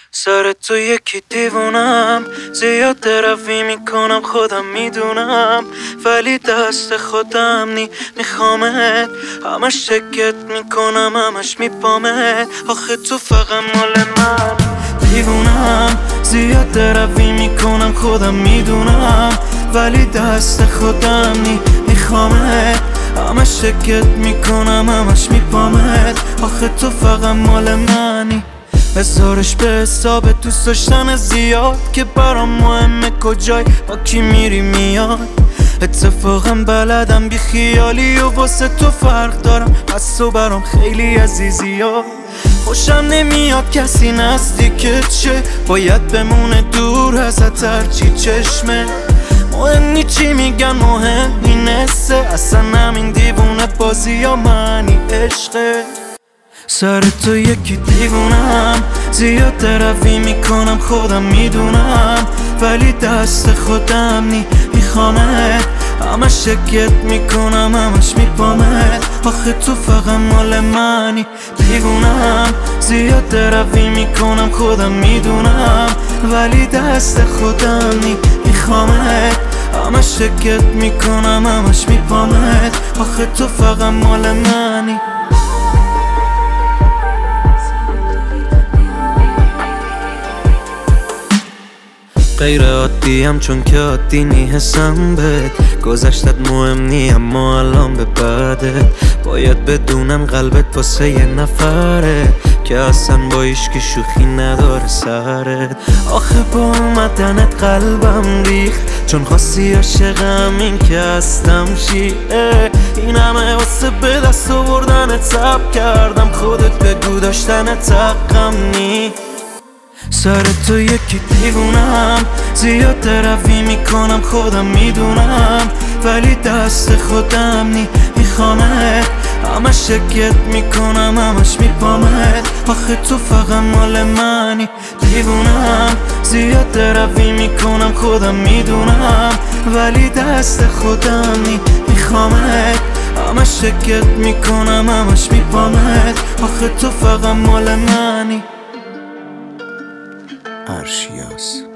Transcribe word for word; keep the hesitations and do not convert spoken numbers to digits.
سر تو یکی دیوونم، زیاد دروی میکنم خودم میدونم، ولی دست خودم نی میخوامت، همش شکت میکنم همش میپامت. آخه تو فقط مال من دیوونم، زیاد دروی میکنم خودم میدونم، ولی دست خودم نی میخوامت، همش شکت میکنم همش میپامت. آخه تو فقط مال منی، بذارش به حساب دوست داشتن زیاد که برام مهمه کجای با کی میری میاد. اتفاقا بلدم بی خیالی و واسه تو فرق دارم، پس تو برام خیلی عزیزی ها. خوشم نمیاد کسی نزدیکت شه، باید بمونه دور ازت هرچی چشمه. مهم نی چی میگن مهم اینسته، اصلا همین دیوونه بازی یا منی عشقه. سر تو یکی دیوونم، زیاد دروی میکنم خودم میدونم، ولی دست خودم نی میخوامت، همش شکت میکنم همش میپامت. آخه تو فقط مال منی دیوونم، زیاد دروی میکنم خودم میدونم، ولی دست خودم نی میخوامت، همش شکت میکنم همش میپامت. آخه تو فقط مال منی. غیر عادی هم چون که عادی نی حسم بهت، گذشتت مهم نی اما الان به بعدت باید بدونم قلبت واسه یه نفره که اصلا با ایشکی شوخی نداره سرت. آخه با اومدنت قلبم ریخت، چون خواستی عاشقم این که هستم شیعه. این همه واسه به دست آوردنت صبر کردم، خودت بگو داشتنت حقم نی. سر تو یکی دیوونم، زیاد دروی میکنم خودم میدونم، ولی دست خودم نی میخوامت، همش شکت میکنم همش میپامت. آخه تو فقط مال منی دیوونم، زیاد دروی میکنم خودم میدونم، ولی دست خودم نی میخوامت، همش شکت میکنم همش میپامت. آخه تو فقط مال منی. ارشیاس.